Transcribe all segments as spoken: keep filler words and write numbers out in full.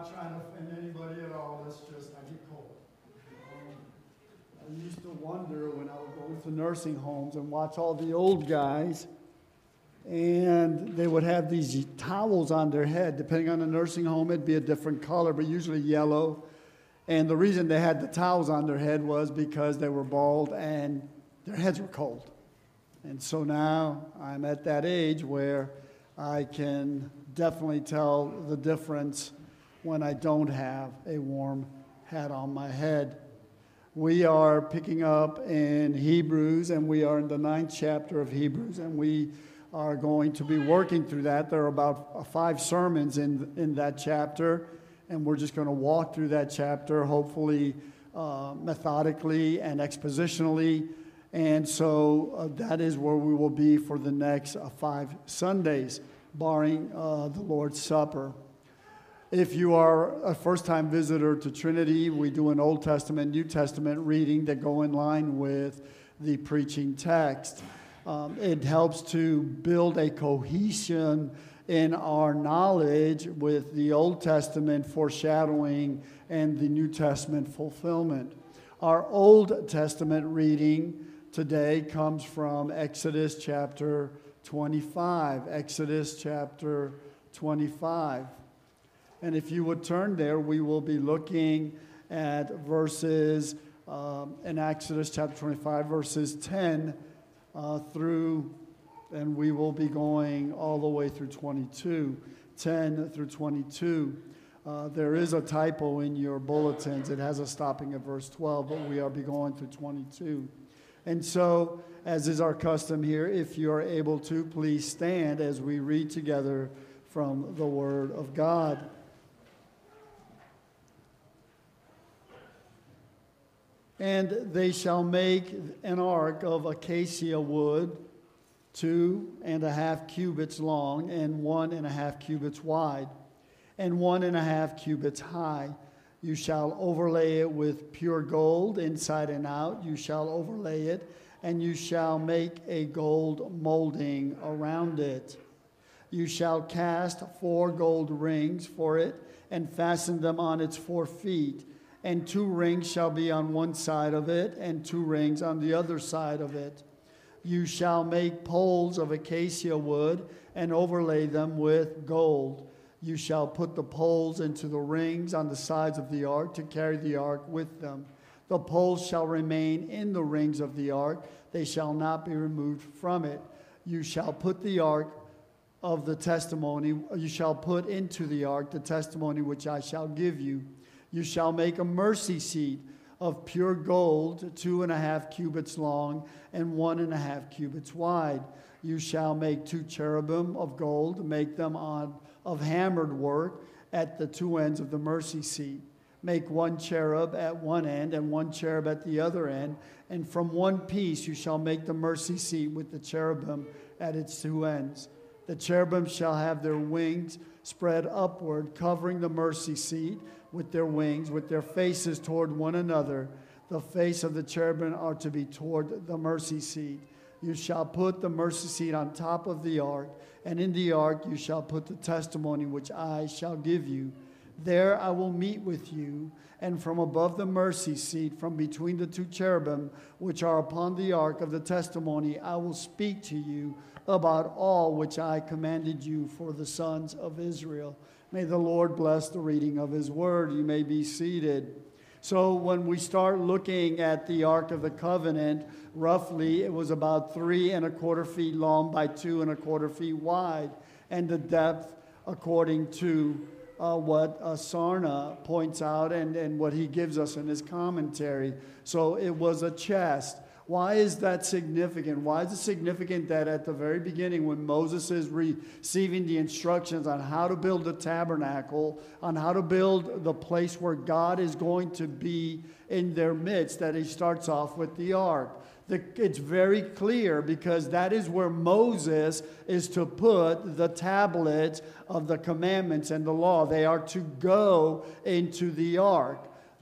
not trying to offend anybody at all. It's just I get cold. Um, I used to wonder when I would go to nursing homes and watch all the old guys, and they would have these towels on their head. Depending on the nursing home, it'd be a different color, but usually yellow. And the reason they had the towels on their head was because they were bald and their heads were cold. And so now I'm at that age where I can definitely tell the difference when I don't have a warm hat on my head. We are picking up in Hebrews, and we are in the ninth chapter of Hebrews, and we are going to be working through that. There are about five sermons in, in that chapter, and we're just going to walk through that chapter, hopefully uh, methodically and expositionally. And so uh, that is where we will be for the next uh, five Sundays, barring uh, the Lord's Supper. If you are a first-time visitor to Trinity, we do an Old Testament, New Testament reading that go in line with the preaching text. Um, it helps to build a cohesion in our knowledge with the Old Testament foreshadowing and the New Testament fulfillment. Our Old Testament reading today comes from Exodus chapter twenty-five. Exodus chapter twenty-five. And if you would turn there, we will be looking at verses um, in Exodus chapter twenty-five, verses ten uh, through, and we will be going all the way through twenty-two, ten through twenty-two. Uh, there is a typo in your bulletins. It has a stopping at verse twelve, but we are be going through twenty-two. And so, as is our custom here, if you are able to, please stand as we read together from the Word of God. And they shall make an ark of acacia wood, two and a half cubits long, and one and a half cubits wide, and one and a half cubits high. You shall overlay it with pure gold inside and out. You shall overlay it, and you shall make a gold molding around it. You shall cast four gold rings for it, and fasten them on its four feet. And two rings shall be on one side of it, and two rings on the other side of it. You shall make poles of acacia wood, and overlay them with gold. You shall put the poles into the rings on the sides of the ark to carry the ark with them. The poles shall remain in the rings of the ark. They shall not be removed from it. You shall put the ark of the testimony, you shall put into the ark the testimony which I shall give you. You shall make a mercy seat of pure gold, two and a half cubits long and one and a half cubits wide. You shall make two cherubim of gold, make them on of hammered work at the two ends of the mercy seat. Make one cherub at one end and one cherub at the other end, and from one piece you shall make the mercy seat with the cherubim at its two ends. The cherubim shall have their wings spread upward, covering the mercy seat with their wings, with their faces toward one another. The face of the cherubim are to be toward the mercy seat. You shall put the mercy seat on top of the ark, and in the ark you shall put the testimony which I shall give you. There I will meet with you, and from above the mercy seat, from between the two cherubim which are upon the ark of the testimony, I will speak to you about all which I commanded you for the sons of Israel. May the Lord bless the reading of his word. You may be seated. So when we start looking at the Ark of the Covenant, roughly it was about three and a quarter feet long by two and a quarter feet wide, and the depth according to uh, what uh, Sarna points out and, and what he gives us in his commentary. So it was a chest. Why is that significant? Why is it significant that at the very beginning, when Moses is receiving the instructions on how to build the tabernacle, on how to build the place where God is going to be in their midst, that he starts off with the ark? The, it's very clear because that is where Moses is to put the tablets of the commandments and the law. They are to go into the ark.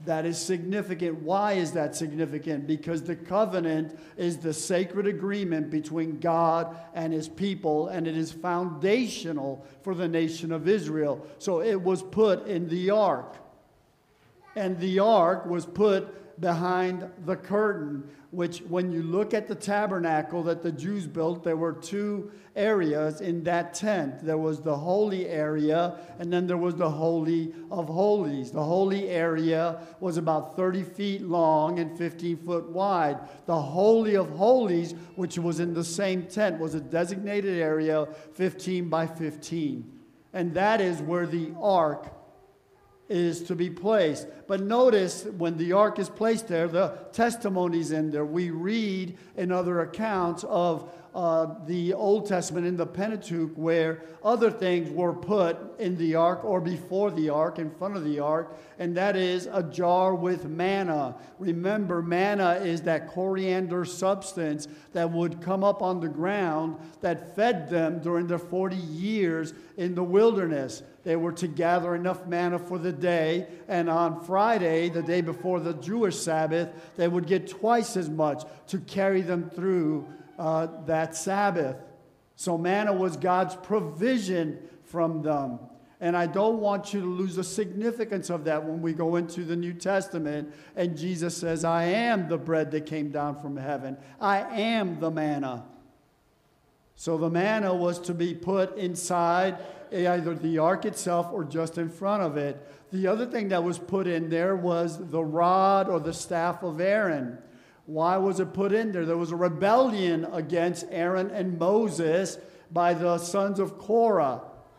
That is significant. Why is that significant? Because the covenant is the sacred agreement between God and his people, and it is foundational for the nation of Israel. So it was put in the ark. And the ark was put behind the curtain, which when you look at the tabernacle that the Jews built, there were two areas in that tent. There was the holy area, and then there was the Holy of Holies. The holy area was about thirty feet long and fifteen foot wide. The Holy of Holies, which was in the same tent, was a designated area fifteen by fifteen. And that is where the ark is to be placed. But notice when the ark is placed there, the testimony's in there. We read in other accounts of uh, the Old Testament in the Pentateuch where other things were put in the ark or before the ark, in front of the ark, and that is a jar with manna. Remember, manna is that coriander substance that would come up on the ground that fed them during their forty years in the wilderness. They were to gather enough manna for the day, and on Friday, the day before the Jewish Sabbath, they would get twice as much to carry them through uh, that Sabbath. So manna was God's provision from them. And I don't want you to lose the significance of that when we go into the New Testament and Jesus says, I am the bread that came down from heaven. I am the manna. So the manna was to be put inside either the ark itself or just in front of it. The other thing that was put in there was the rod or the staff of Aaron. Why was it put in there? There was a rebellion against Aaron and Moses by the sons of Korah.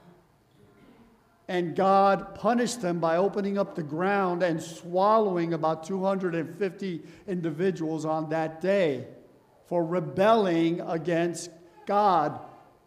And God punished them by opening up the ground and swallowing about two hundred fifty individuals on that day for rebelling against God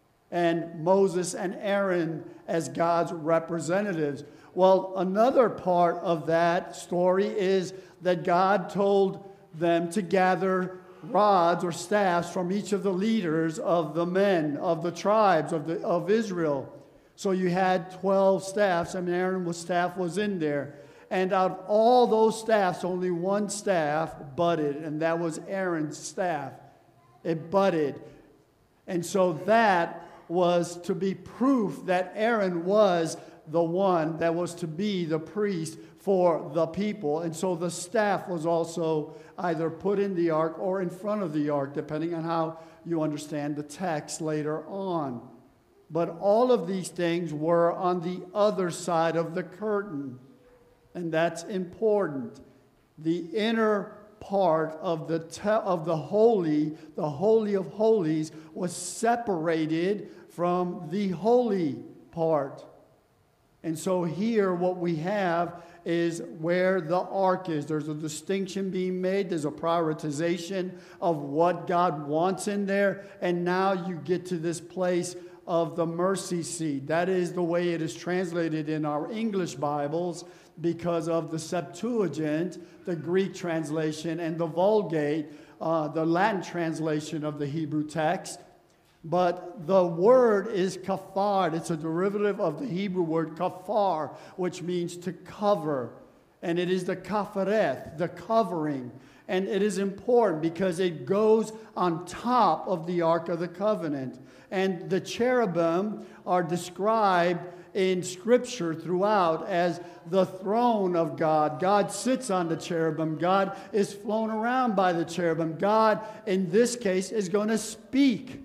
and Moses and Aaron as God's representatives. Well, another part of that story is that God told them to gather rods or staffs from each of the leaders of the men of the tribes of, the, of Israel. So you had twelve staffs, and Aaron's staff was in there. And out of all those staffs, only one staff budded, and that was Aaron's staff. It budded. And so that was to be proof that Aaron was the one that was to be the priest for the people. And so the staff was also either put in the ark or in front of the ark, depending on how you understand the text later on. But all of these things were on the other side of the curtain. And that's important. The inner part of the te- of the holy, the Holy of Holies, was separated from the holy part. And so here what we have is where the ark is. There's a distinction being made. There's a prioritization of what God wants in there. And now you get to this place of the mercy seat. That is the way it is translated in our English Bibles because of the Septuagint, the Greek translation, and the Vulgate, uh, the Latin translation of the Hebrew text. But the word is kafar. It's a derivative of the Hebrew word kafar, which means to cover. And it is the kafareth, the covering. And it is important because it goes on top of the Ark of the Covenant. And the cherubim are described in Scripture throughout as the throne of God. God sits on the cherubim. God is flown around by the cherubim. God, in this case, is going to speak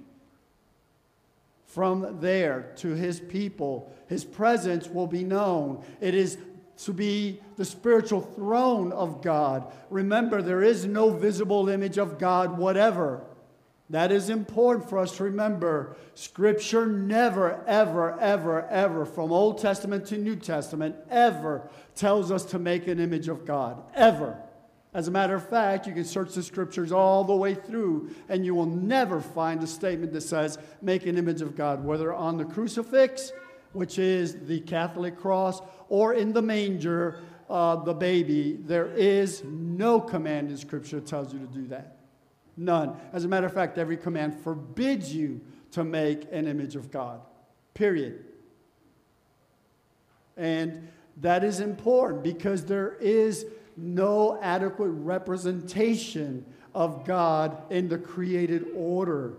from there to his people. His presence will be known. It is to be the spiritual throne of God. Remember, there is no visible image of God whatever. That is important for us to remember. Scripture never, ever, ever, ever, from Old Testament to New Testament, ever tells us to make an image of God. Ever. As a matter of fact, you can search the Scriptures all the way through, and you will never find a statement that says, make an image of God, whether on the crucifix, which is the Catholic cross, or in the manger, uh, the baby. There is no command in Scripture that tells you to do that. None. As a matter of fact, every command forbids you to make an image of God. Period. And that is important because there is no adequate representation of God in the created order.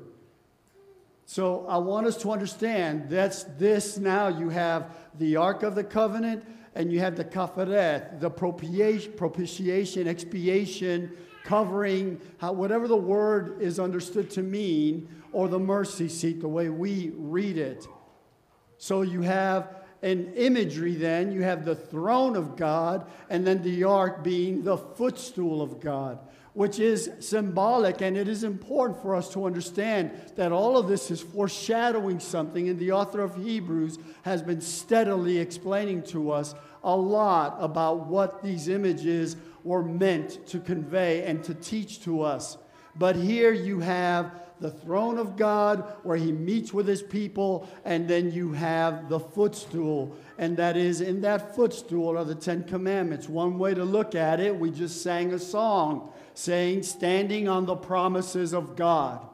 So I want us to understand that's this now. You have the Ark of the Covenant and you have the Kafareth, the propitiation, propitiation, expiation, covering, how, whatever the word is understood to mean, or the mercy seat, the way we read it. So you have an imagery then, you have the throne of God, and then the ark being the footstool of God, which is symbolic, and it is important for us to understand that all of this is foreshadowing something, and the author of Hebrews has been steadily explaining to us a lot about what these images were meant to convey and to teach to us. But here you have the throne of God where he meets with his people, and then you have the footstool, and that is, in that footstool are the Ten Commandments. One way to look at it, we just sang a song saying, standing on the promises of God.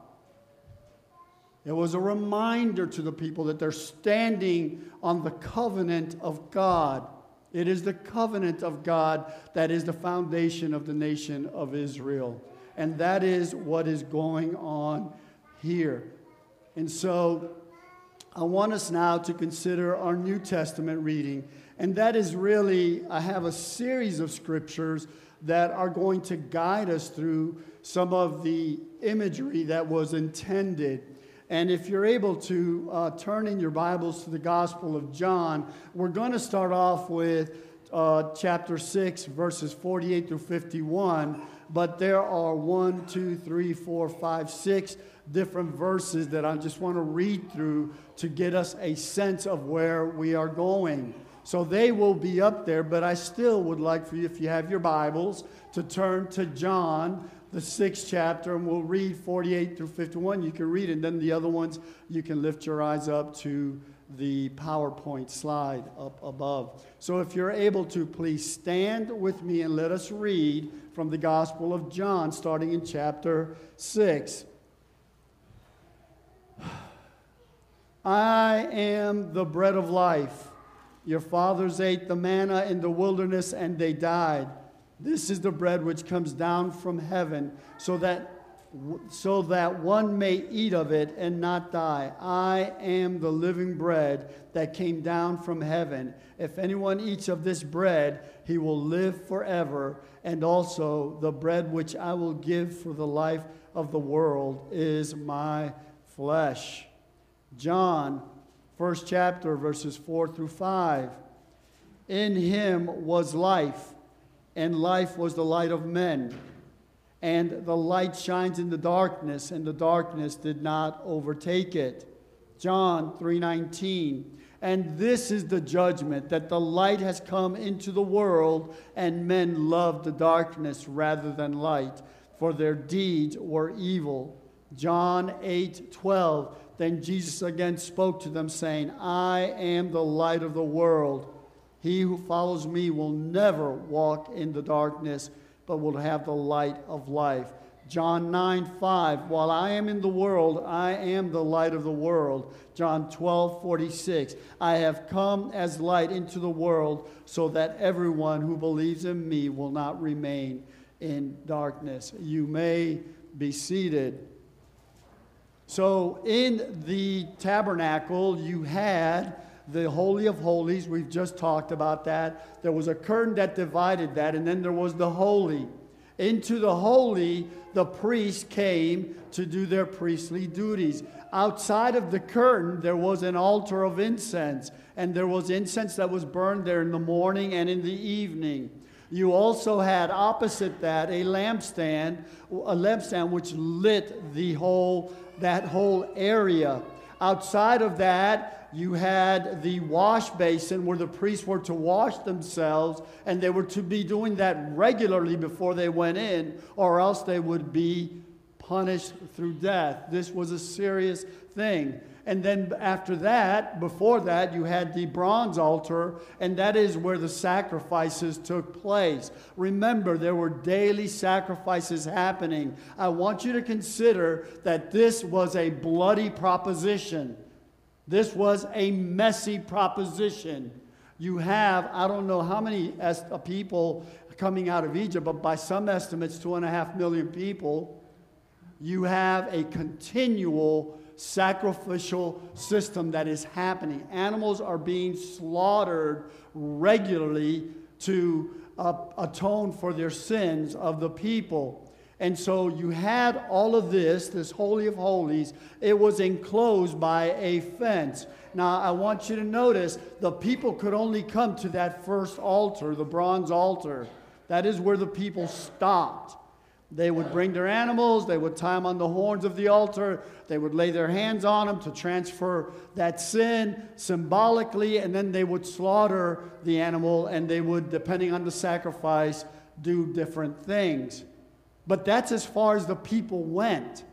It was a reminder to the people that they're standing on the covenant of God. It is the covenant of God that is the foundation of the nation of Israel. And that is what is going on here. And so I want us now to consider our New Testament reading. And that is really, I have a series of scriptures that are going to guide us through some of the imagery that was intended. And if you're able to uh, turn in your Bibles to the Gospel of John, we're going to start off with uh, chapter six, verses forty-eight through fifty-one. But there are one, two, three, four, five, six different verses that I just want to read through to get us a sense of where we are going. So they will be up there, but I still would like for you, if you have your Bibles, to turn to John, the sixth chapter, and we'll read forty-eight through fifty-one. You can read it, and then the other ones, you can lift your eyes up to the PowerPoint slide up above. So if you're able to, please stand with me and let us read from the Gospel of John, starting in chapter six. I am the bread of life. Your fathers ate the manna in the wilderness, and they died. This is the bread which comes down from heaven, so that so that one may eat of it and not die. I am the living bread that came down from heaven. If anyone eats of this bread, he will live forever. And also the bread which I will give for the life of the world is my flesh. John, first chapter, verses four through five. In him was life, and life was the light of men. And the light shines in the darkness, and the darkness did not overtake it. John three nineteen. And this is the judgment, that the light has come into the world, and men loved the darkness rather than light, for their deeds were evil. John eight twelve. Then Jesus again spoke to them, saying, I am the light of the world. He who follows me will never walk in the darkness, but will have the light of life. John nine five, while I am in the world, I am the light of the world. John twelve forty-six, I have come as light into the world, so that everyone who believes in me will not remain in darkness. You may be seated. So in the tabernacle, you had the Holy of Holies. We've just talked about that. There was a curtain that divided that, and then there was the Holy. Into the Holy, the priests came to do their priestly duties. Outside of the curtain, there was an altar of incense, and there was incense that was burned there in the morning and in the evening. You also had opposite that a lampstand, a lampstand which lit the whole that whole area. Outside of that, you had the wash basin where the priests were to wash themselves, and they were to be doing that regularly before they went in, or else they would be punished through death. This was a serious thing. And then after that, before that, you had the bronze altar, and that is where the sacrifices took place. Remember, there were daily sacrifices happening. I want you to consider that this was a bloody proposition. This was a messy proposition. You have, I don't know how many people coming out of Egypt, but by some estimates, two and a half million people, you have a continual sacrificial system that is happening. Animals are being slaughtered regularly to uh, atone for their sins of the people. And so you had all of this, this Holy of Holies. It was enclosed by a fence. Now, I want you to notice the people could only come to that first altar, the bronze altar. That is where the people stopped. They would bring their animals, they would tie them on the horns of the altar, they would lay their hands on them to transfer that sin symbolically, and then they would slaughter the animal, and they would, depending on the sacrifice, do different things. But that's as far as the people went.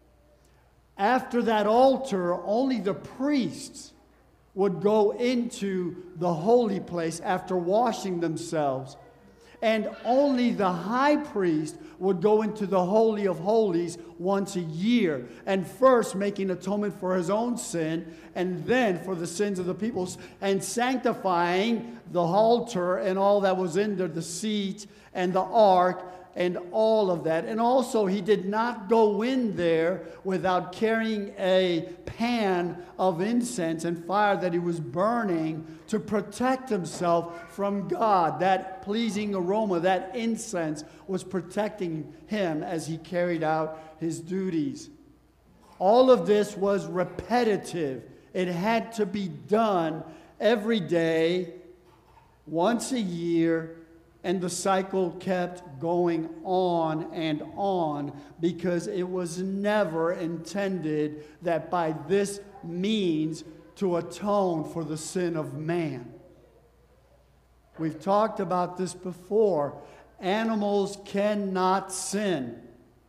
After that altar, only the priests would go into the holy place after washing themselves. And only the high priest would go into the Holy of Holies once a year, and first making atonement for his own sin, and then for the sins of the people, and sanctifying the altar and all that was in there, the seat and the ark, and all of that. And also, he did not go in there without carrying a pan of incense and fire that he was burning to protect himself from God. That pleasing aroma, that incense, was protecting him as he carried out his duties. All of this was repetitive. It had to be done every day, once a year, and the cycle kept going on and on because it was never intended that by this means to atone for the sin of man. We've talked about this before. Animals cannot sin.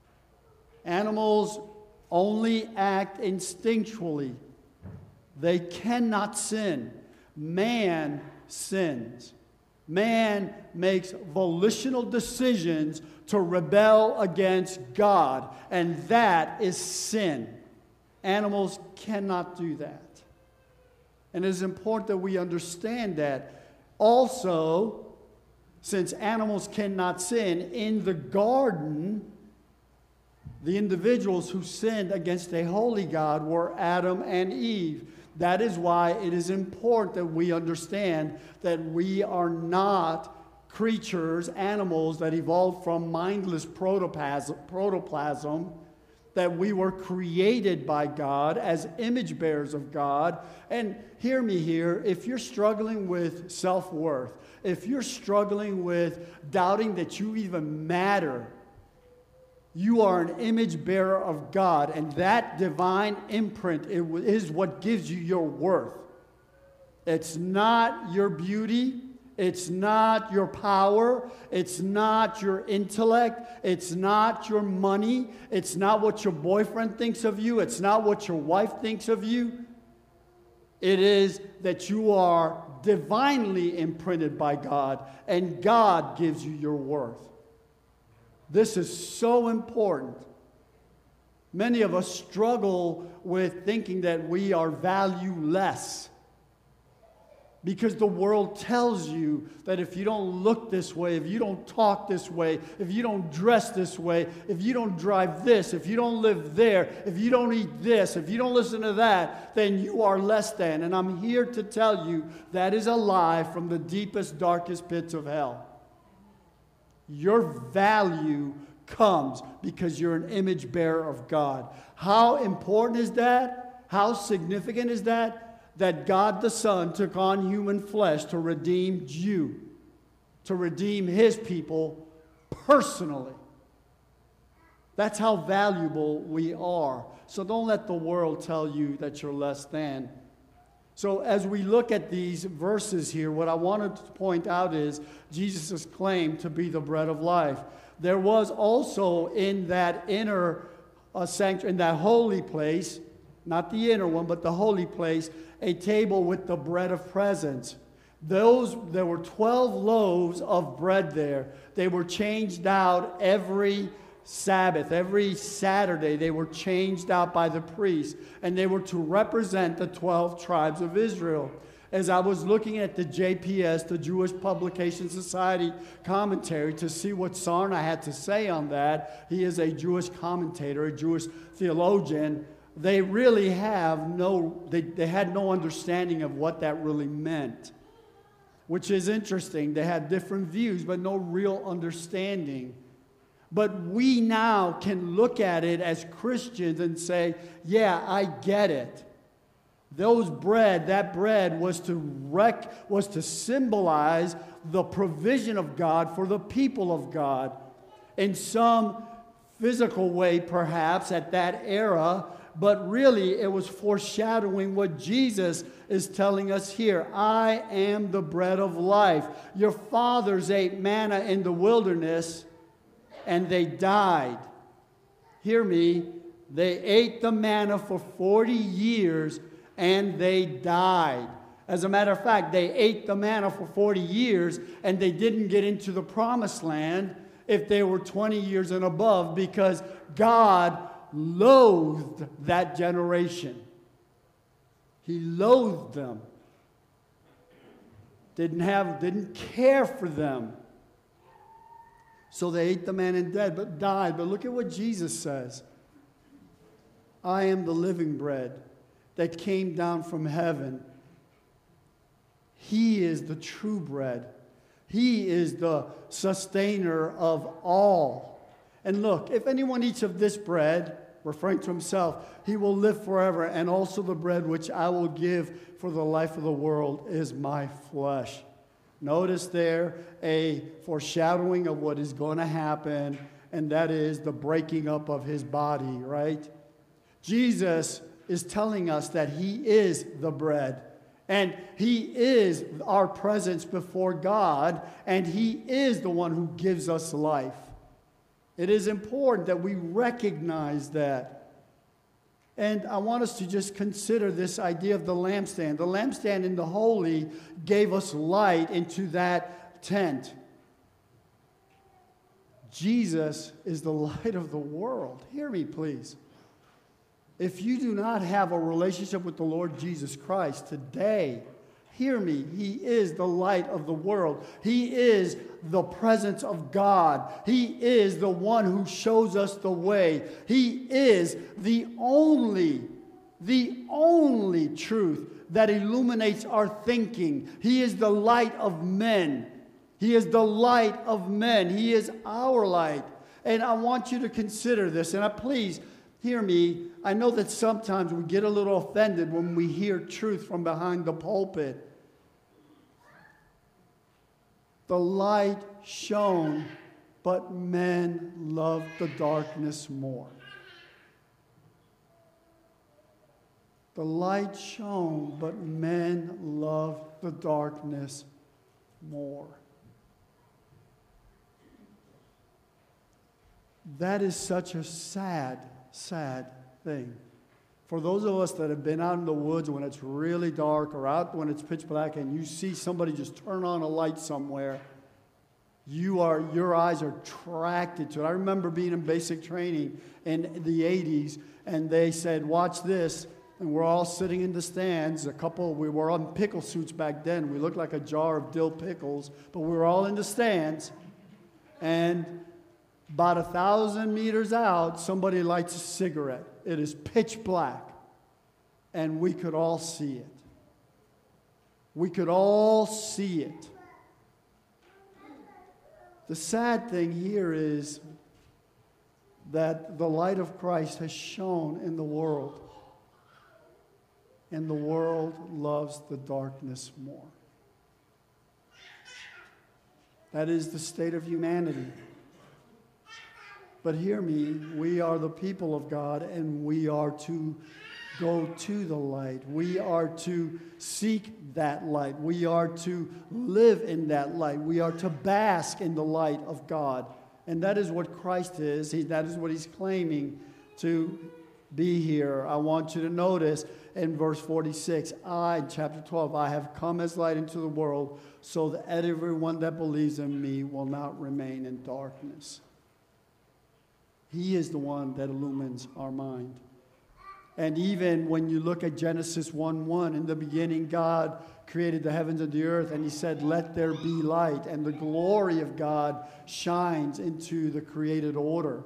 Animals only act instinctually. They cannot sin. Man sins. Man makes volitional decisions to rebel against God, and that is sin. Animals cannot do that. And it is important that we understand that. Also, since animals cannot sin, in the garden, the individuals who sinned against a holy God were Adam and Eve. That is why it is important that we understand that we are not creatures, animals that evolved from mindless protoplasm, protoplasm, that we were created by God as image bearers of God. And hear me here, if you're struggling with self-worth, if you're struggling with doubting that you even matter, you are an image bearer of God, and that divine imprint is what gives you your worth. It's not your beauty. It's not your power. It's not your intellect. It's not your money. It's not what your boyfriend thinks of you. It's not what your wife thinks of you. It is that you are divinely imprinted by God, and God gives you your worth. This is so important. Many of us struggle with thinking that we are valueless because the world tells you that if you don't look this way, if you don't talk this way, if you don't dress this way, if you don't drive this, if you don't live there, if you don't eat this, if you don't listen to that, then you are less than. And I'm here to tell you that is a lie from the deepest, darkest pits of hell. Your value comes because you're an image bearer of God. How important is that? How significant is that? That God the Son took on human flesh to redeem you, to redeem his people personally. That's how valuable we are. So don't let the world tell you that you're less than. So as we look at these verses here, what I wanted to point out is Jesus' claim to be the bread of life. There was also in that inner uh, sanctuary, in that holy place, not the inner one, but the holy place, a table with the bread of presence. Those, there were twelve loaves of bread there. They were changed out every Sabbath, every Saturday. They were changed out by the priest, and they were to represent the twelve tribes of Israel. As I was looking at the J P S, the Jewish Publication Society commentary, to see what Sarna had to say on that, he is a Jewish commentator, a Jewish theologian. They really have no, they, they had no understanding of what that really meant, which is interesting. They had different views, but no real understanding. But we now can look at it as Christians and say, yeah, I get it. Those bread, that bread was to rec, was to symbolize the provision of God for the people of God. In some physical way, perhaps, at that era, but really it was foreshadowing what Jesus is telling us here. I am the bread of life. Your fathers ate manna in the wilderness, and they died. Hear me. They ate the manna for forty years, and they died. As a matter of fact, they ate the manna for forty years, and they didn't get into the promised land if they were twenty years and above, because God loathed that generation. He loathed them. Didn't have, didn't care for them. So they ate the manna and dead, but died. But look at what Jesus says. I am the living bread that came down from heaven. He is the true bread. He is the sustainer of all. And look, if anyone eats of this bread, referring to himself, he will live forever. And also the bread which I will give for the life of the world is my flesh. Notice there a foreshadowing of what is going to happen, and that is the breaking up of his body, right? Jesus is telling us that he is the bread, and he is our presence before God, and he is the one who gives us life. It is important that we recognize that. And I want us to just consider this idea of the lampstand. The lampstand in the holy gave us light into that tent. Jesus is the light of the world. Hear me, please. If you do not have a relationship with the Lord Jesus Christ today, hear me, he is the light of the world. He is the presence of God. He is the one who shows us the way. He is the only, the only truth that illuminates our thinking. He is the light of men. He is the light of men. He is our light. And I want you to consider this, and I please hear me. I know that sometimes we get a little offended when we hear truth from behind the pulpit. The light shone, but men loved the darkness more. The light shone, but men loved the darkness more. That is such a sad, sad thing. For those of us that have been out in the woods when it's really dark or out when it's pitch black and you see somebody just turn on a light somewhere, you are, your eyes are attracted to it. I remember being in basic training in the eighties, and they said, watch this, and we're all sitting in the stands. A couple, we were on pickle suits back then. We looked like a jar of dill pickles, but we were all in the stands, and about a thousand meters out, somebody lights a cigarette. It is pitch black, and we could all see it. We could all see it. The sad thing here is that the light of Christ has shone in the world, and the world loves the darkness more. That is the state of humanity. But hear me, we are the people of God, and we are to go to the light. We are to seek that light. We are to live in that light. We are to bask in the light of God. And that is what Christ is. He, that is what he's claiming to be here. I want you to notice in verse forty-six, I, chapter twelve, I have come as light into the world, so that everyone that believes in me will not remain in darkness. He is the one that illumines our mind. And even when you look at Genesis one one, in the beginning God created the heavens and the earth, and he said, let there be light. And the glory of God shines into the created order.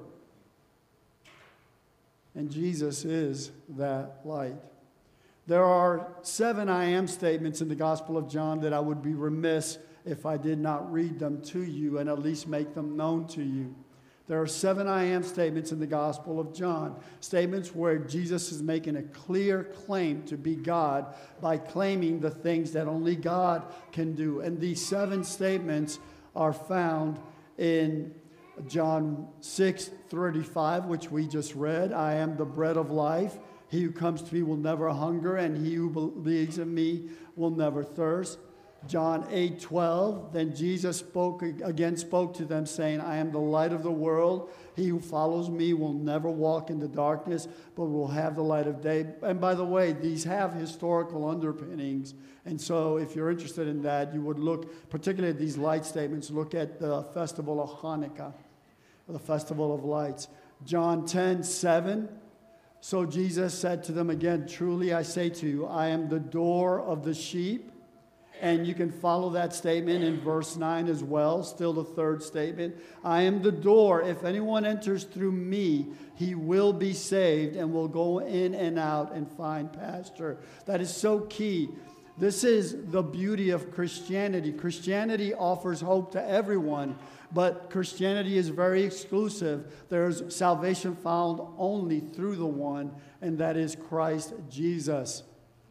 And Jesus is that light. There are seven I am statements in the Gospel of John that I would be remiss if I did not read them to you and at least make them known to you. There are seven I am statements in the Gospel of John, statements where Jesus is making a clear claim to be God by claiming the things that only God can do. And these seven statements are found in John six thirty-five, which we just read. I am the bread of life. He who comes to me will never hunger, and he who believes in me will never thirst. John eight twelve, then Jesus spoke again spoke to them, saying, I am the light of the world. He who follows me will never walk in the darkness, but will have the light of day. And by the way, these have historical underpinnings. And so if you're interested in that, you would look, particularly at these light statements, look at the festival of Hanukkah, the festival of lights. John ten seven, so Jesus said to them again, truly I say to you, I am the door of the sheep. And you can follow that statement in verse nine as well, still the third statement. I am the door. If anyone enters through me, he will be saved and will go in and out and find pasture. That is so key. This is the beauty of Christianity. Christianity offers hope to everyone, but Christianity is very exclusive. There's salvation found only through the one, and that is Christ Jesus.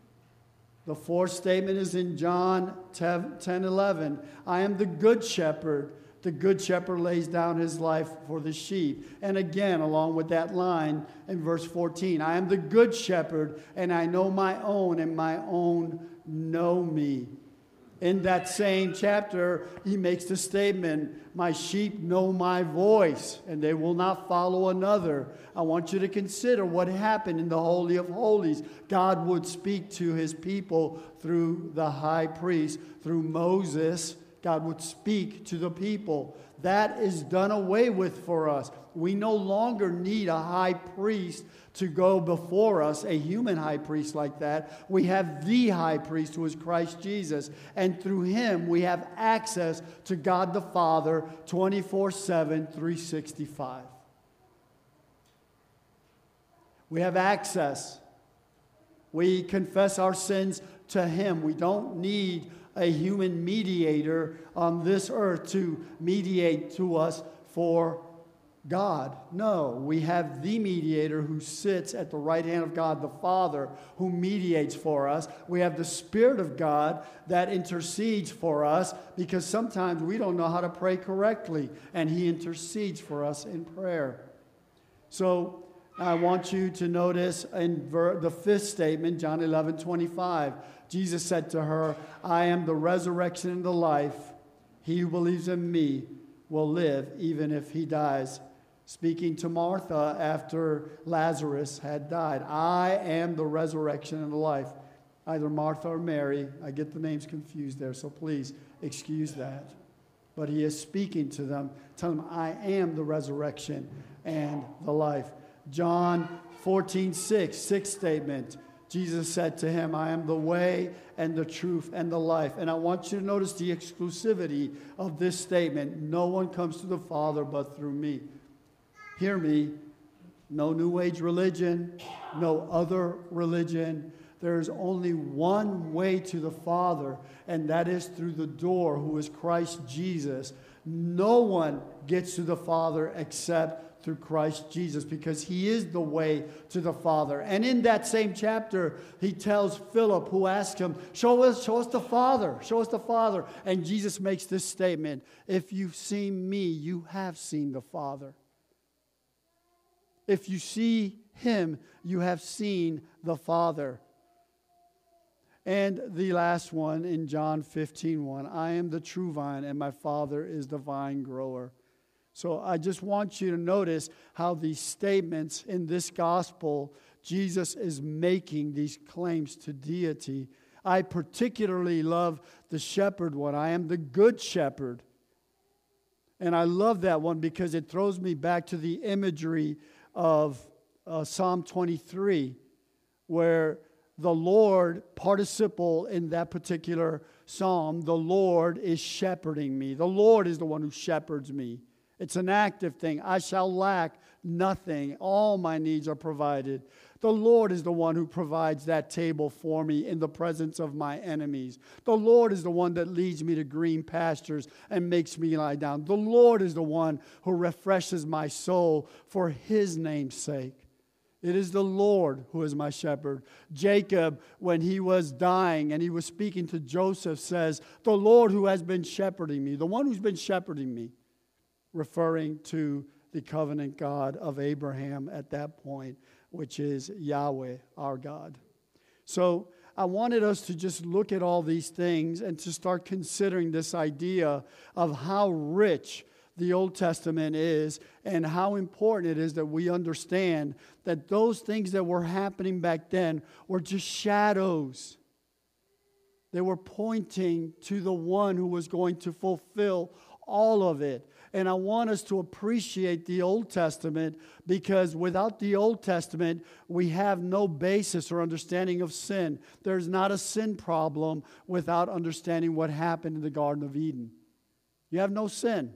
The fourth statement is in John ten eleven. I am the good shepherd. The good shepherd lays down his life for the sheep. And again, along with that line in verse fourteen, I am the good shepherd, and I know my own, and my own know me. In that same chapter, he makes the statement, my sheep know my voice, and they will not follow another. I want you to consider what happened in the Holy of Holies. God would speak to his people through the high priest, through Moses. God would speak to the people. That is done away with for us. We no longer need a high priest to go before us, a human high priest like that. We have the high priest who is Christ Jesus. And through him we have access to God the Father twenty-four seven, three sixty-five. We have access. We confess our sins to him. We don't need a human mediator on this earth to mediate to us for God. No, we have the mediator who sits at the right hand of God the Father, who mediates for us. We have the Spirit of God that intercedes for us, because sometimes we don't know how to pray correctly, and he intercedes for us in prayer. So I want you to notice in ver- the fifth statement, John eleven twenty-five, Jesus said to her, I am the resurrection and the life. He who believes in me will live even if he dies. Speaking to Martha after Lazarus had died. I am the resurrection and the life. Either Martha or Mary. I get the names confused there, so please excuse that. But he is speaking to them, telling them, I am the resurrection and the life. John fourteen six, sixth statement. Jesus said to him, I am the way and the truth and the life. And I want you to notice the exclusivity of this statement. No one comes to the Father but through me. Hear me. No New Age religion, no other religion. There is only one way to the Father, and that is through the door, who is Christ Jesus. No one gets to the Father except through Christ Jesus, because he is the way to the Father. And in that same chapter, he tells Philip, who asked him, show us, show us the Father, show us the Father. And Jesus makes this statement, if you've seen me, you have seen the Father. If you see him, you have seen the Father. And the last one in John fifteen one, I am the true vine, and my Father is the vine grower. So I just want you to notice how these statements in this gospel, Jesus is making these claims to deity. I particularly love the shepherd one. I am the good shepherd. And I love that one because it throws me back to the imagery of uh, Psalm twenty-three. where the Lord, participle in that particular psalm, the Lord is shepherding me. The Lord is the one who shepherds me. It's an active thing. I shall lack nothing. All my needs are provided. The Lord is the one who provides that table for me in the presence of my enemies. The Lord is the one that leads me to green pastures and makes me lie down. The Lord is the one who refreshes my soul for His name's sake. It is the Lord who is my shepherd. Jacob, when he was dying and he was speaking to Joseph, says, the Lord who has been shepherding me, the one who's been shepherding me, referring to the covenant God of Abraham at that point, which is Yahweh, our God. So I wanted us to just look at all these things and to start considering this idea of how rich the Old Testament is and how important it is that we understand that those things that were happening back then were just shadows. They were pointing to the one who was going to fulfill all of it. And I want us to appreciate the Old Testament, because without the Old Testament, we have no basis or understanding of sin. There's not a sin problem without understanding what happened in the Garden of Eden. You have no sin.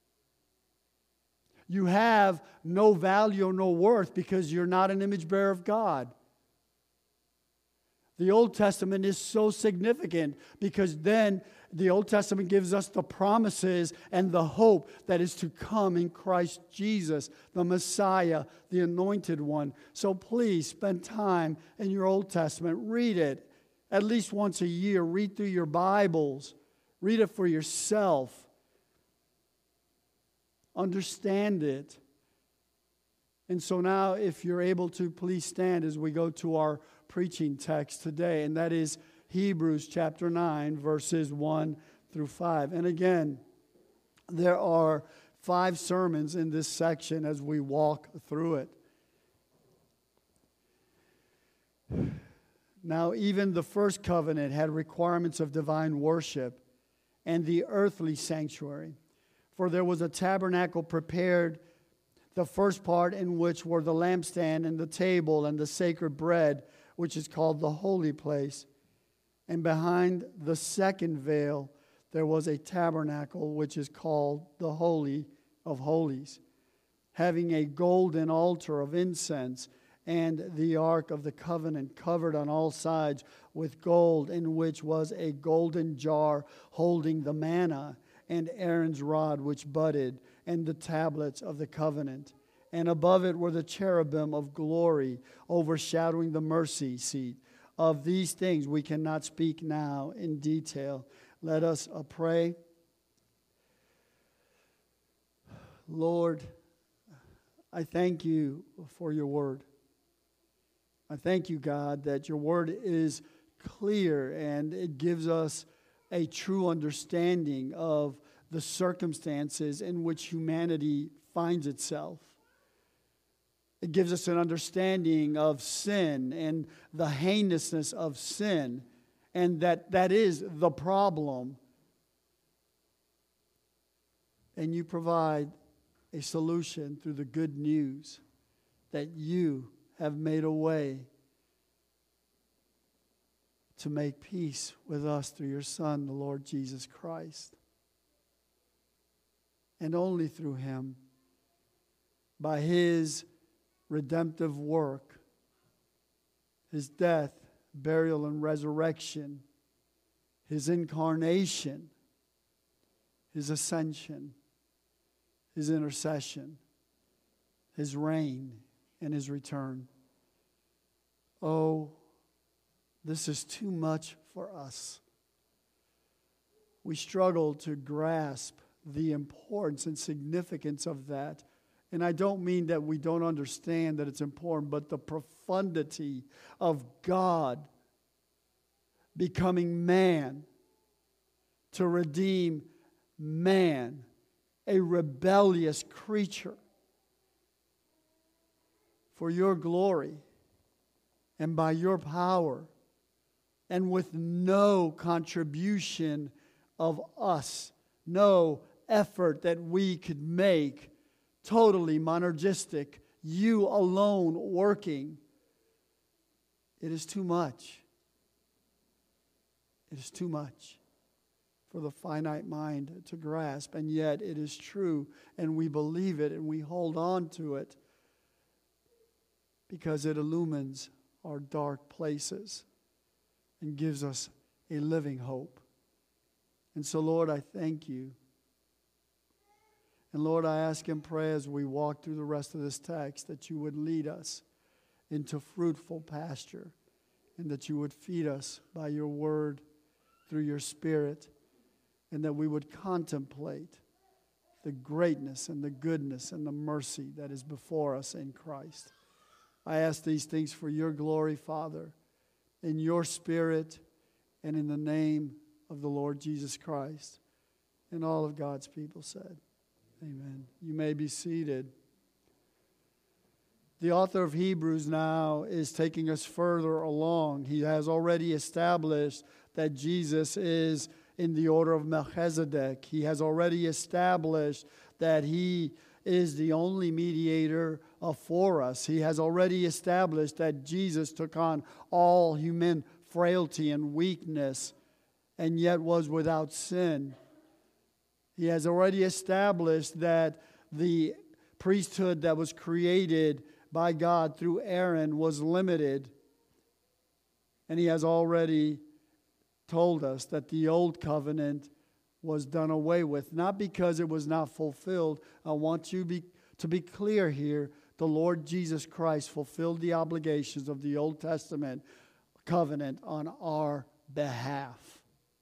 You have no value or no worth because you're not an image bearer of God. The Old Testament is so significant because then the Old Testament gives us the promises and the hope that is to come in Christ Jesus, the Messiah, the Anointed One. So please spend time in your Old Testament. Read it at least once a year. Read through your Bibles. Read it for yourself. Understand it. And so now, if you're able to, please stand as we go to our preaching text today, and that is Hebrews chapter nine, verses one through five. And again, there are five sermons in this section as we walk through it. Now, even the first covenant had requirements of divine worship and the earthly sanctuary. For there was a tabernacle prepared, the first part in which were the lampstand and the table and the sacred bread, which is called the holy place. And behind the second veil there was a tabernacle, which is called the Holy of Holies, having a golden altar of incense and the ark of the covenant covered on all sides with gold, in which was a golden jar holding the manna, and Aaron's rod which budded, and the tablets of the covenant. And above it were the cherubim of glory, overshadowing the mercy seat. Of these things we cannot speak now in detail. Let us uh, pray. Lord, I thank you for your word. I thank you, God, that your word is clear and it gives us a true understanding of the circumstances in which humanity finds itself. It gives us an understanding of sin and the heinousness of sin, and that that is the problem. And you provide a solution through the good news that you have made a way to make peace with us through your Son, the Lord Jesus Christ. And only through him, by his redemptive work, his death, burial, and resurrection, his incarnation, his ascension, his intercession, his reign, and his return. Oh, this is too much for us. We struggle to grasp the importance and significance of that. And I don't mean that we don't understand that it's important, but the profundity of God becoming man to redeem man, a rebellious creature, for your glory and by your power, and with no contribution of us, no effort that we could make, totally monergistic, you alone working. It is too much. It is too much for the finite mind to grasp, and yet it is true, and we believe it, and we hold on to it because it illumines our dark places and gives us a living hope. And so, Lord, I thank you. And Lord, I ask and pray as we walk through the rest of this text that you would lead us into fruitful pasture and that you would feed us by your word through your Spirit, and that we would contemplate the greatness and the goodness and the mercy that is before us in Christ. I ask these things for your glory, Father, in your Spirit and in the name of the Lord Jesus Christ. And all of God's people said, amen. You may be seated. The author of Hebrews now is taking us further along. He has already established that Jesus is in the order of Melchizedek. He has already established that he is the only mediator uh, for us. He has already established that Jesus took on all human frailty and weakness and yet was without sin. He has already established that the priesthood that was created by God through Aaron was limited. And he has already told us that the old covenant was done away with, not because it was not fulfilled. I want you be, to be clear here. The Lord Jesus Christ fulfilled the obligations of the Old Testament covenant on our behalf.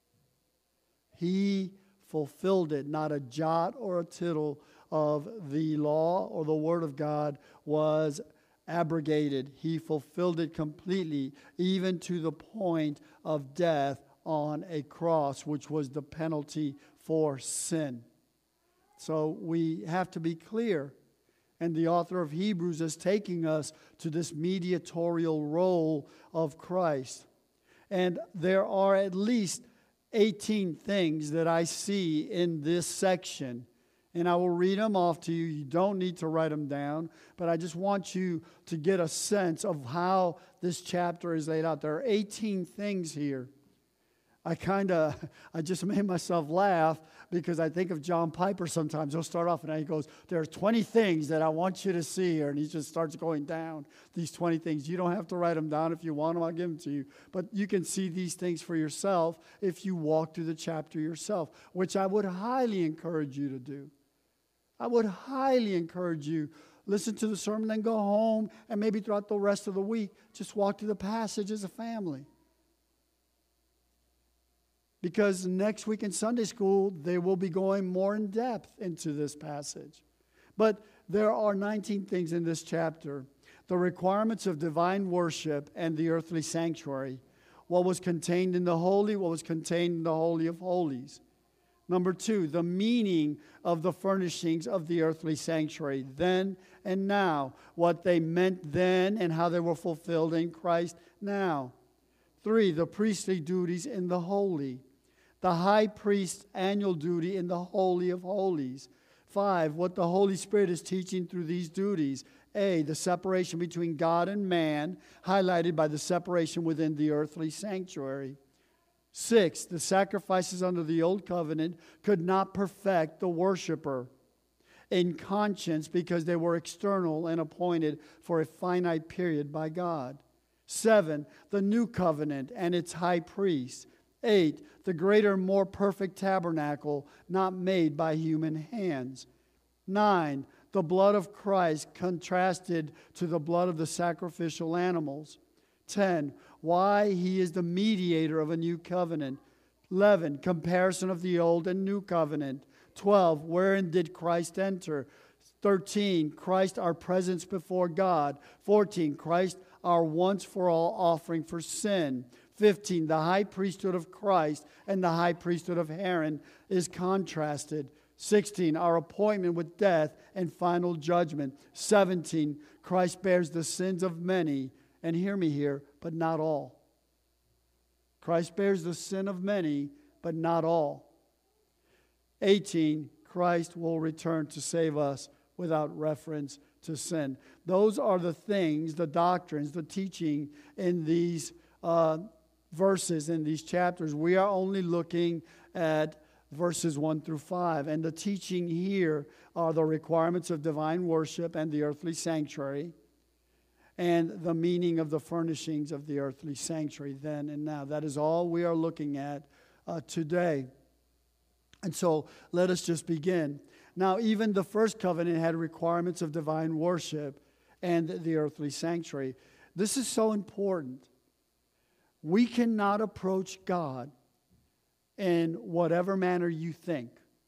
He fulfilled it. Not a jot or a tittle of the law or the Word of God was abrogated. He fulfilled it completely, even to the point of death on a cross, which was the penalty for sin. So we have to be clear. And the author of Hebrews is taking us to this mediatorial role of Christ. And there are at least eighteen things that I see in this section. And I will read them off to you. You don't need to write them down. But I just want you to get a sense of how this chapter is laid out. There are eighteen things here. I kind of, I just made myself laugh because I think of John Piper sometimes. He'll start off and he goes, there are twenty things that I want you to see here. And he just starts going down these twenty things. You don't have to write them down. If you want them, I'll give them to you. But you can see these things for yourself if you walk through the chapter yourself, which I would highly encourage you to do. I would highly encourage you. Listen to the sermon, then go home, and maybe throughout the rest of the week, just walk through the passage as a family. Because next week in Sunday school, they will be going more in depth into this passage. But there are nineteen things in this chapter. The requirements of divine worship and the earthly sanctuary. What was contained in the holy, what was contained in the Holy of Holies. Number two, the meaning of the furnishings of the earthly sanctuary, then and now. What they meant then and how they were fulfilled in Christ now. Three, the priestly duties in the holy. The high priest's annual duty in the Holy of Holies. Five, what the Holy Spirit is teaching through these duties. A, the separation between God and man, highlighted by the separation within the earthly sanctuary. Six, the sacrifices under the old covenant could not perfect the worshiper in conscience because they were external and appointed for a finite period by God. Seven, the new covenant and its high priest. Eight, the greater, more perfect tabernacle not made by human hands. Nine, the blood of Christ contrasted to the blood of the sacrificial animals. Ten, why he is the mediator of a new covenant. Eleven, comparison of the old and new covenant. Twelve, wherein did Christ enter? Thirteen, Christ our presence before God. Fourteen, Christ our once for all offering for sin. Fifteen, the high priesthood of Christ and the high priesthood of Aaron is contrasted. Sixteen, our appointment with death and final judgment. Seventeen, Christ bears the sins of many. And hear me here, but not all. Christ bears the sin of many, but not all. Eighteen, Christ will return to save us without reference to sin. Those are the things, the doctrines, the teaching in these uh, verses, in these chapters. We are only looking at verses one through five. And the teaching here are the requirements of divine worship and the earthly sanctuary, and the meaning of the furnishings of the earthly sanctuary then and now. That is all we are looking at uh, today. And so let us just begin. Now, even the first covenant had requirements of divine worship and the earthly sanctuary. This is so important. We cannot approach God in whatever manner you think.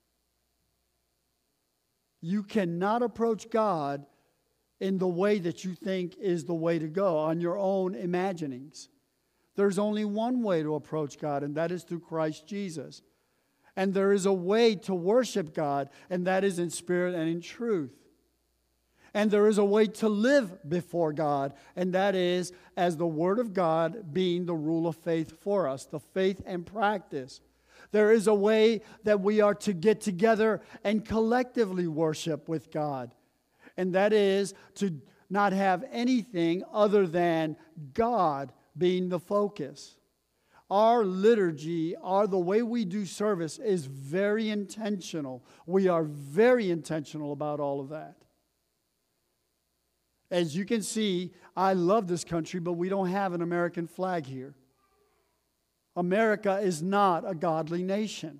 You cannot approach God in the way that you think is the way to go, on your own imaginings. There's only one way to approach God, and that is through Christ Jesus. And there is a way to worship God, and that is in spirit and in truth. And there is a way to live before God, and that is as the Word of God being the rule of faith for us, the faith and practice. There is a way that we are to get together and collectively worship with God. And that is to not have anything other than God being the focus. Our liturgy, our, the way we do service is very intentional. We are very intentional about all of that. As you can see, I love this country, but we don't have an American flag here. America is not a godly nation.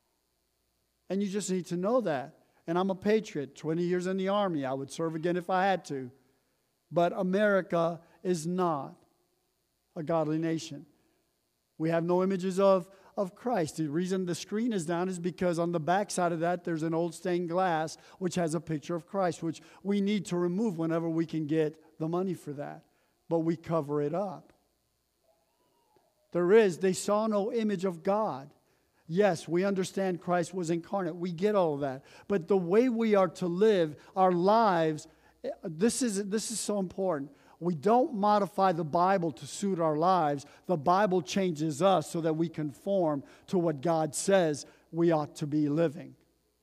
And you just need to know that. And I'm a patriot, twenty years in the Army. I would serve again if I had to. But America is not a godly nation. We have no images of, of Christ. The reason the screen is down is because on the back side of that, there's an old stained glass which has a picture of Christ, which we need to remove whenever we can get the money for that. But we cover it up. There is, they saw no image of God. Yes, we understand Christ was incarnate. We get all of that. But the way we are to live our lives, this is, this is so important. We don't modify the Bible to suit our lives. The Bible changes us so that we conform to what God says we ought to be living.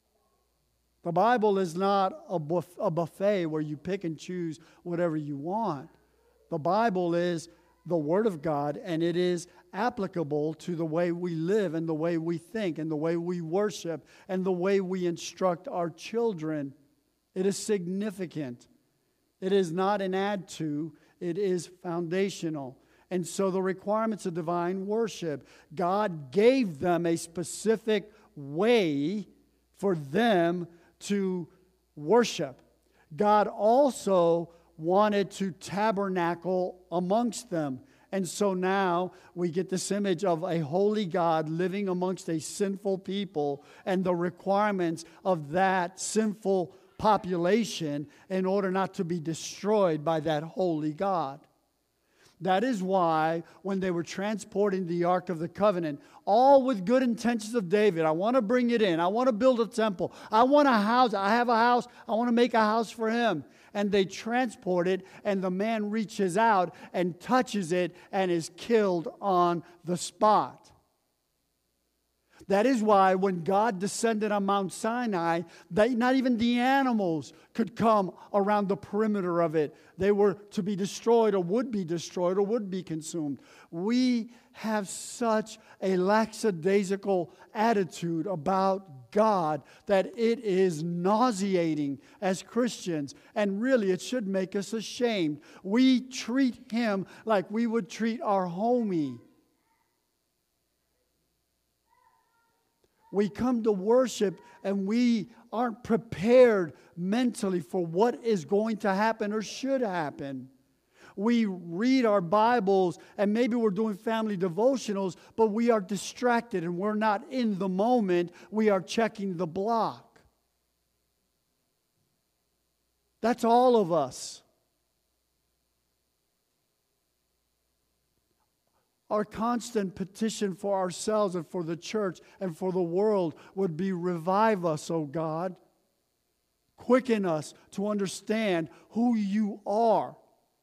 The Bible is not a, buff- a buffet where you pick and choose whatever you want. The Bible is the Word of God, and it is applicable to the way we live and the way we think and the way we worship and the way we instruct our children. It is significant. It is not an add to, it is foundational. And so the requirements of divine worship, God gave them a specific way for them to worship. God also wanted to tabernacle amongst them. And so now we get this image of a holy God living amongst a sinful people and the requirements of that sinful population in order not to be destroyed by that holy God. That is why when they were transporting the Ark of the Covenant, all with good intentions of David, I want to bring it in. I want to build a temple. I want a house. I have a house. I want to make a house for him. And they transport it, and the man reaches out and touches it and is killed on the spot. That is why when God descended on Mount Sinai, that not even the animals could come around the perimeter of it. They were to be destroyed or would be destroyed or would be consumed. We have such a lackadaisical attitude about God that it is nauseating as Christians. And really, it should make us ashamed. We treat Him like we would treat our homie. We come to worship and we aren't prepared mentally for what is going to happen or should happen. We read our Bibles and maybe we're doing family devotionals, but we are distracted and we're not in the moment. We are checking the block. That's all of us. Our constant petition for ourselves and for the church and for the world would be, revive us, O God. Quicken us to understand who you are.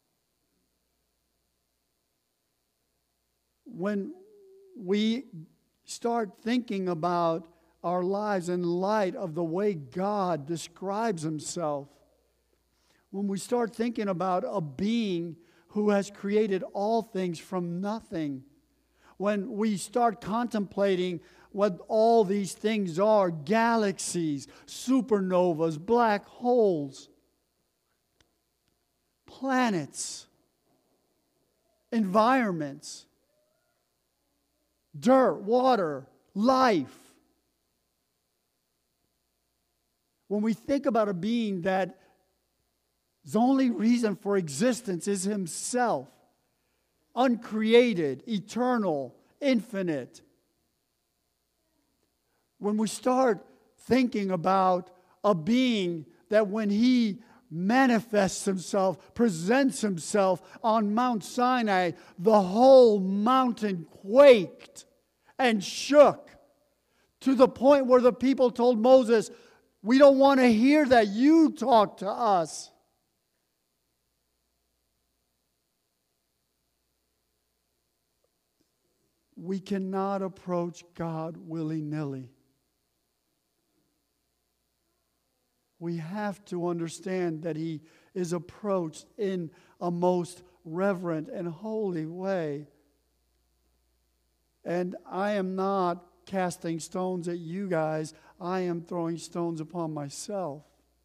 When we start thinking about our lives in light of the way God describes Himself, when we start thinking about a being who has created all things from nothing, when we start contemplating what all these things are, galaxies, supernovas, black holes, planets, environments, dirt, water, life. When we think about a being that his only reason for existence is himself, uncreated, eternal, infinite. When we start thinking about a being that when he manifests himself, presents himself on Mount Sinai, the whole mountain quaked and shook to the point where the people told Moses, "We don't want to hear that. You talk to us." We cannot approach God willy-nilly. We have to understand that He is approached in a most reverent and holy way. And I am not casting stones at you guys. I am throwing stones upon myself.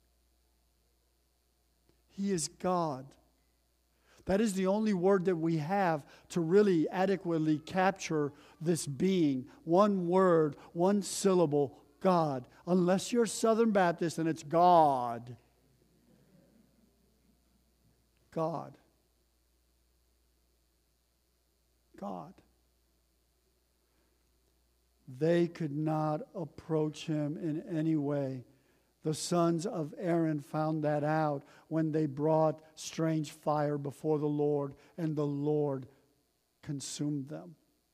He is God. That is the only word that we have to really adequately capture this being. One word, one syllable, God. Unless you're Southern Baptist and it's God. God. God. They could not approach Him in any way. The sons of Aaron found that out when they brought strange fire before the Lord, and the Lord consumed them.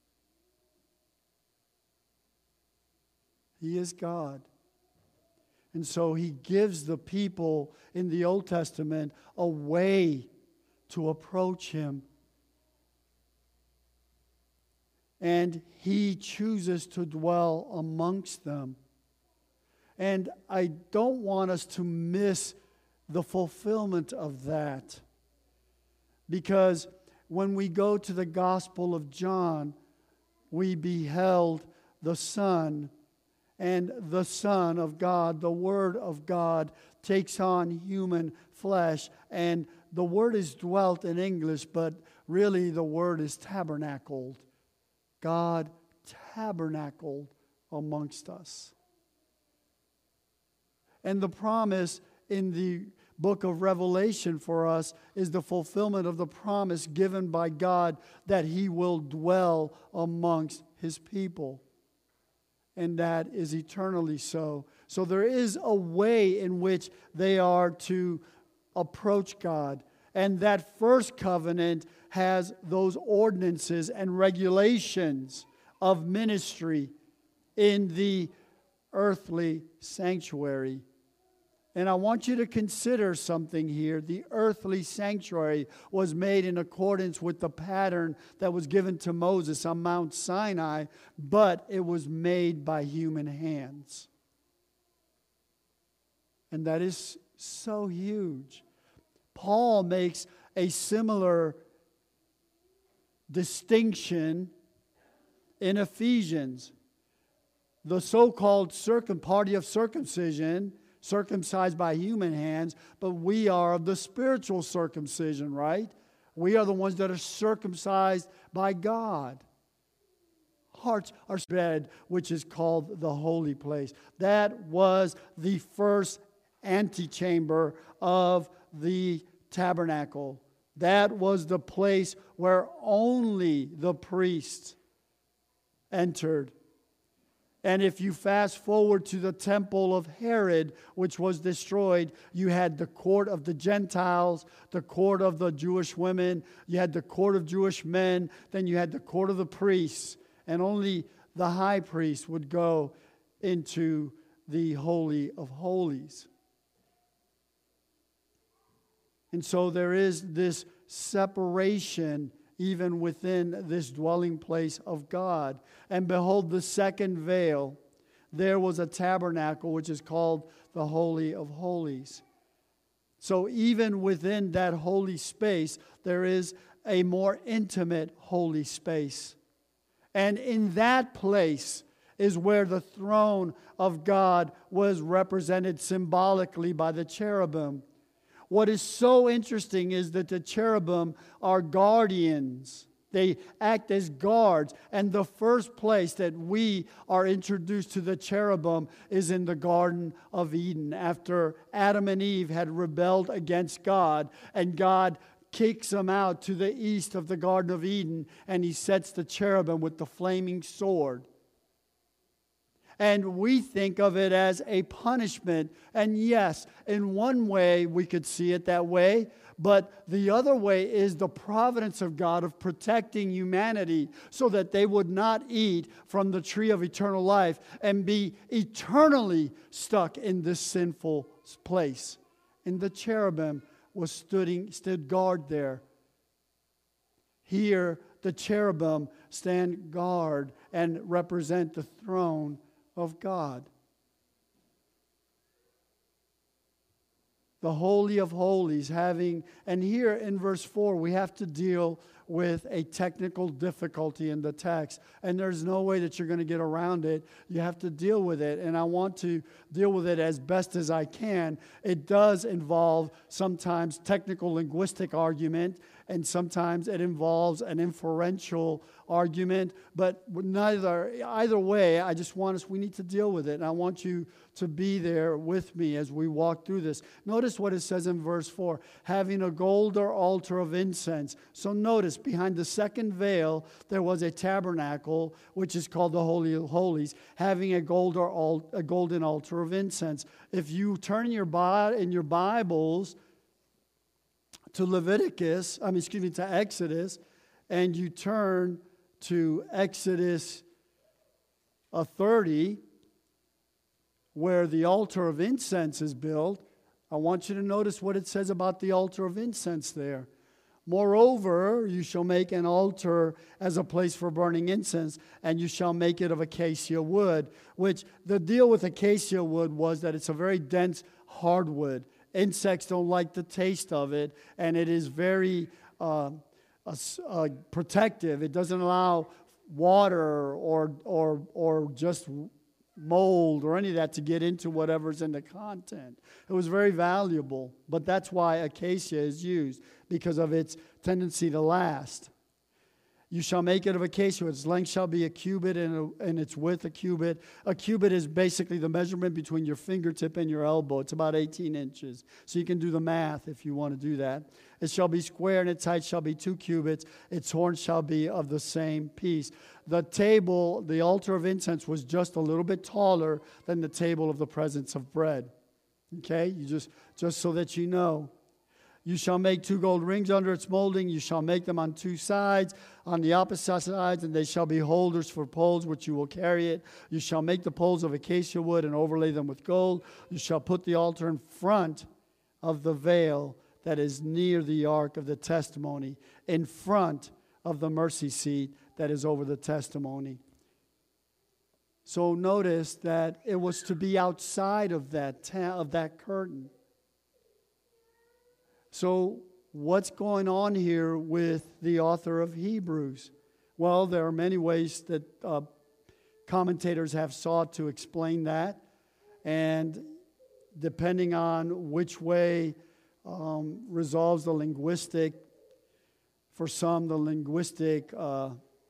He is God. And so He gives the people in the Old Testament a way to approach Him. And He chooses to dwell amongst them. And I don't want us to miss the fulfillment of that. Because when we go to the Gospel of John, we beheld the Son, and the Son of God, the Word of God, takes on human flesh. And the word is dwelt in English, but really the word is tabernacled. God tabernacled amongst us. And the promise in the book of Revelation for us is the fulfillment of the promise given by God that He will dwell amongst His people. And that is eternally so. So there is a way in which they are to approach God. And that first covenant has those ordinances and regulations of ministry in the earthly sanctuary. And I want you to consider something here. The earthly sanctuary was made in accordance with the pattern that was given to Moses on Mount Sinai, but it was made by human hands. And that is so huge. Paul makes a similar distinction in Ephesians. The so-called circum party of circumcision, circumcised by human hands, but we are of the spiritual circumcision, right? We are the ones that are circumcised by God. Hearts are spread, which is called the holy place. That was the first antechamber of the tabernacle. That was the place where only the priests entered. And if you fast forward to the temple of Herod, which was destroyed, you had the court of the Gentiles, the court of the Jewish women, you had the court of Jewish men, then you had the court of the priests, and only the high priest would go into the Holy of Holies. And so there is this separation even within this dwelling place of God. And behold, the second veil, there was a tabernacle which is called the Holy of Holies. So even within that holy space, there is a more intimate holy space. And in that place is where the throne of God was represented symbolically by the cherubim. What is so interesting is that the cherubim are guardians. They act as guards. And the first place that we are introduced to the cherubim is in the Garden of Eden, after Adam and Eve had rebelled against God, and God kicks them out to the east of the Garden of Eden, and he sets the cherubim with the flaming sword. And we think of it as a punishment. And yes, in one way we could see it that way. But the other way is the providence of God of protecting humanity so that they would not eat from the tree of eternal life and be eternally stuck in this sinful place. And the cherubim was stood, stood guard there. Here, the cherubim stand guard and represent the throne of God. The Holy of Holies having, and here in verse four, we have to deal with a technical difficulty in the text. And there's no way that you're going to get around it. You have to deal with it. And I want to deal with it as best as I can. It does involve sometimes technical linguistic argument, and sometimes it involves an inferential argument. But neither, either way, I just want us, we need to deal with it. And I want you to be there with me as we walk through this. Notice what it says in verse four, having a golden altar of incense. So notice, behind the second veil, there was a tabernacle, which is called the Holy of Holies, having a golden, a golden altar of incense. If you turn in your, in your Bibles to Leviticus, I mean, excuse me, to Exodus, and you turn to Exodus uh, thirty, where the altar of incense is built, I want you to notice what it says about the altar of incense there. Moreover, you shall make an altar as a place for burning incense, and you shall make it of acacia wood, which the deal with acacia wood was that it's a very dense hardwood. Insects don't like the taste of it, and it is very uh, uh, uh, protective. It doesn't allow water or or or just mold or any of that to get into whatever's in the content. It was very valuable, but that's why acacia is used, because of its tendency to last. You shall make it of acacia. Its length shall be a cubit, and, a, and its width a cubit. A cubit is basically the measurement between your fingertip and your elbow. It's about eighteen inches. So you can do the math if you want to do that. It shall be square, and its height shall be two cubits. Its horns shall be of the same piece. The table, the altar of incense, was just a little bit taller than the table of the presence of bread. Okay? You just, just so that you know. You shall make two gold rings under its molding. You shall make them on two sides, on the opposite sides, and they shall be holders for poles, which you will carry it. You shall make the poles of acacia wood and overlay them with gold. You shall put the altar in front of the veil that is near the ark of the testimony, in front of the mercy seat that is over the testimony. So notice that it was to be outside of that ta- of that curtain. So what's going on here with the author of Hebrews? Well, there are many ways that uh, commentators have sought to explain that. And depending on which way um, resolves the linguistic, for some, the linguistic uh,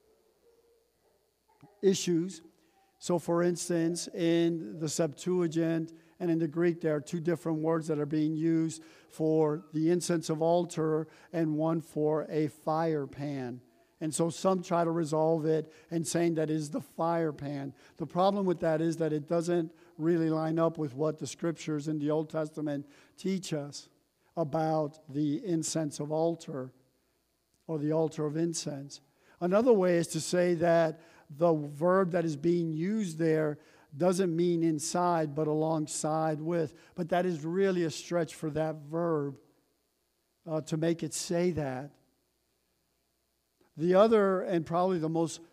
issues. So for instance, in the Septuagint and in the Greek, there are two different words that are being used for the incense of altar and one for a fire pan. And so some try to resolve it and saying that is the fire pan. The problem with that is that it doesn't really line up with what the scriptures in the Old Testament teach us about the incense of altar or the altar of incense. Another way is to say that the verb that is being used there doesn't mean inside, but alongside with. But that is really a stretch for that verb uh, to make it say that. The other, and probably the most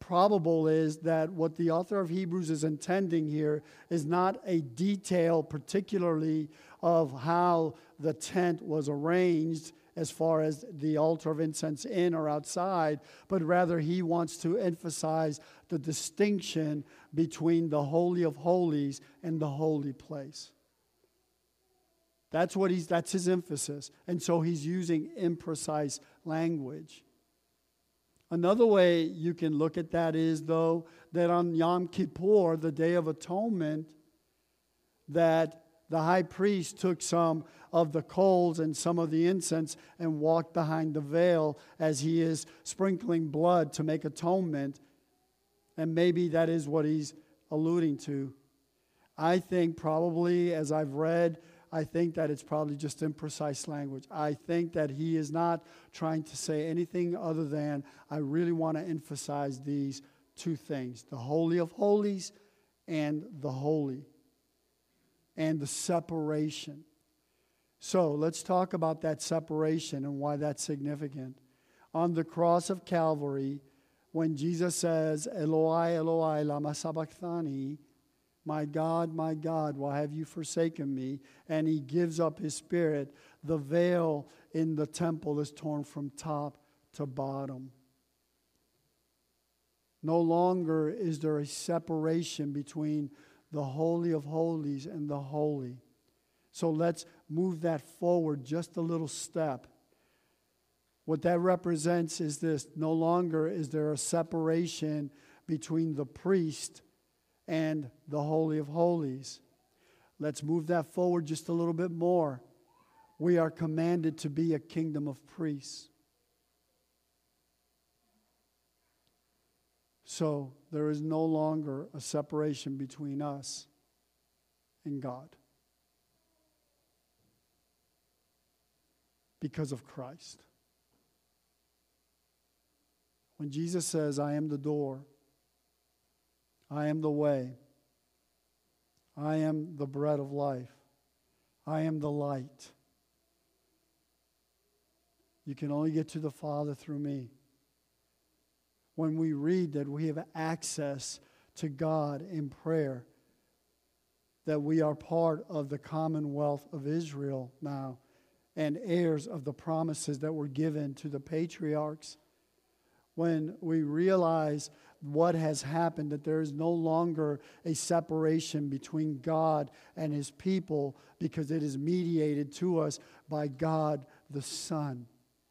probable is that what the author of Hebrews is intending here is not a detail particularly of how the tent was arranged as far as the altar of incense in or outside, but rather he wants to emphasize the distinction between the Holy of Holies and the holy place. That's what he's that's his emphasis. And so he's using imprecise language. Another way you can look at that is, though, that on Yom Kippur, the Day of Atonement, that the high priest took some of the coals and some of the incense and walked behind the veil as he is sprinkling blood to make atonement. And maybe that is what he's alluding to. I think probably, as I've read, I think that it's probably just imprecise language. I think that he is not trying to say anything other than, I really want to emphasize these two things, the Holy of Holies and the holy, and the separation. So let's talk about that separation and why that's significant. On the cross of Calvary, when Jesus says, Eloi, Eloi, lama sabachthani, my God, my God, why have you forsaken me? And he gives up his spirit. The veil in the temple is torn from top to bottom. No longer is there a separation between the Holy of Holies and the holy. So let's move that forward just a little step. What that represents is this: no longer is there a separation between the priest and the Holy of Holies. Let's move that forward just a little bit more. We are commanded to be a kingdom of priests. So there is no longer a separation between us and God because of Christ. When Jesus says, I am the door, I am the way, I am the bread of life, I am the light. You can only get to the Father through me. When we read that we have access to God in prayer, that we are part of the commonwealth of Israel now and heirs of the promises that were given to the patriarchs, when we realize what has happened, that there is no longer a separation between God and his people because it is mediated to us by God the Son.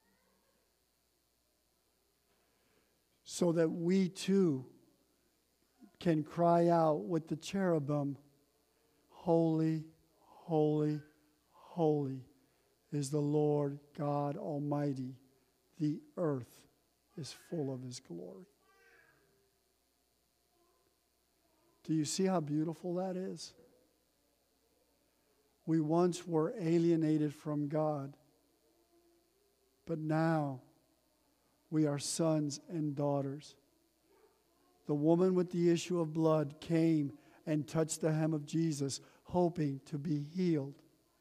So that we too can cry out with the cherubim, holy, holy, holy is the Lord God Almighty. The earth is full of his glory. Do you see how beautiful that is? We once were alienated from God, but now we are sons and daughters. The woman with the issue of blood came and touched the hem of Jesus, hoping to be healed.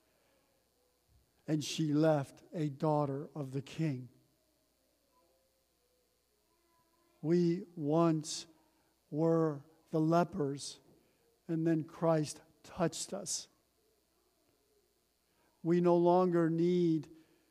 And she left a daughter of the King. We once were the lepers, and then Christ touched us. We no longer need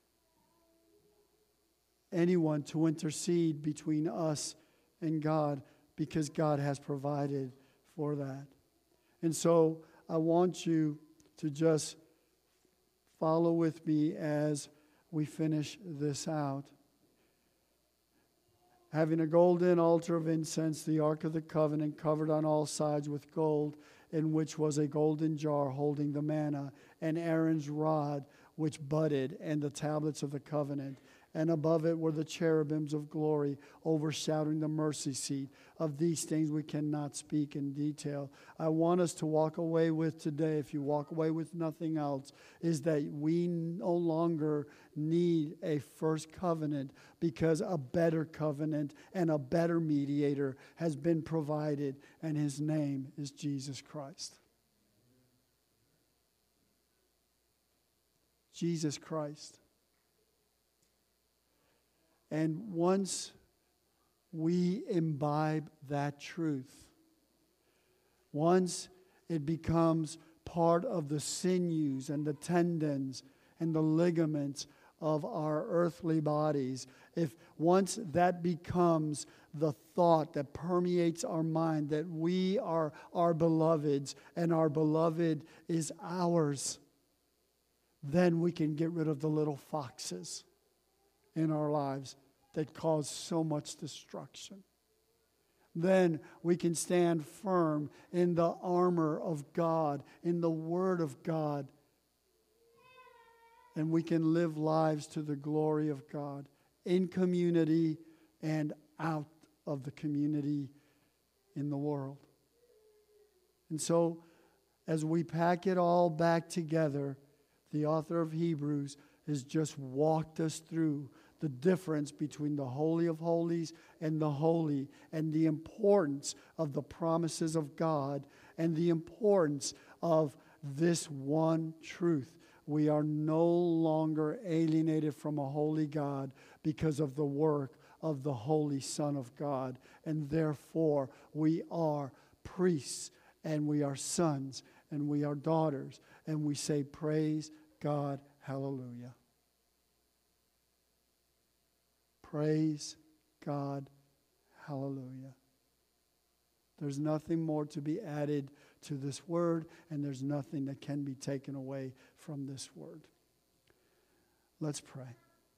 anyone to intercede between us and God because God has provided for that. And so I want you to just follow with me as we finish this out. Having a golden altar of incense, the Ark of the Covenant covered on all sides with gold, in which was a golden jar holding the manna, and Aaron's rod which budded, and the tablets of the covenant. And above it were the cherubims of glory overshadowing the mercy seat. Of these things we cannot speak in detail. I want us to walk away with today, if you walk away with nothing else, is that we no longer need a first covenant because a better covenant and a better mediator has been provided, and his name is Jesus Christ. Jesus Christ. And once we imbibe that truth, once it becomes part of the sinews and the tendons and the ligaments of our earthly bodies, if once that becomes the thought that permeates our mind that we are our beloveds and our beloved is ours, then we can get rid of the little foxes in our lives that cause so much destruction. Then we can stand firm in the armor of God, in the Word of God, and we can live lives to the glory of God in community and out of the community in the world. And so, as we pack it all back together, the author of Hebrews has just walked us through the difference between the Holy of Holies and the holy, and the importance of the promises of God, and the importance of this one truth. We are no longer alienated from a holy God because of the work of the Holy Son of God. And therefore, we are priests, and we are sons, and we are daughters. And we say, praise God, hallelujah. Praise God, hallelujah. There's nothing more to be added to this word, and there's nothing that can be taken away from this word. Let's pray.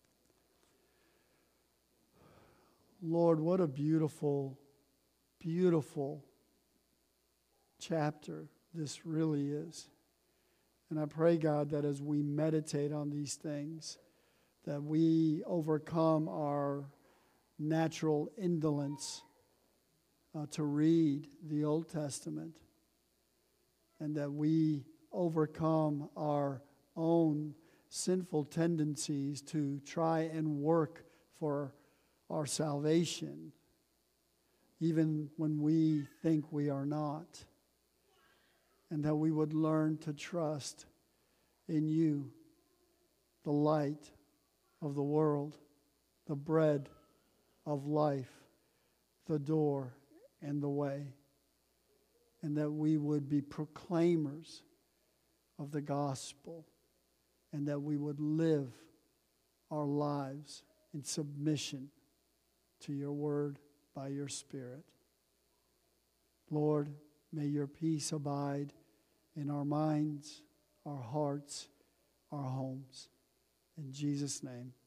Lord, what a beautiful, beautiful chapter this really is. And I pray, God, that as we meditate on these things, that we overcome our natural indolence uh, to read the Old Testament, and that we overcome our own sinful tendencies to try and work for our salvation, even when we think we are not, and that we would learn to trust in you, the light of the world, the bread of life, the door and the way, and that we would be proclaimers of the gospel, and that we would live our lives in submission to your word by your Spirit. Lord, may your peace abide in our minds, our hearts, our homes. In Jesus' name,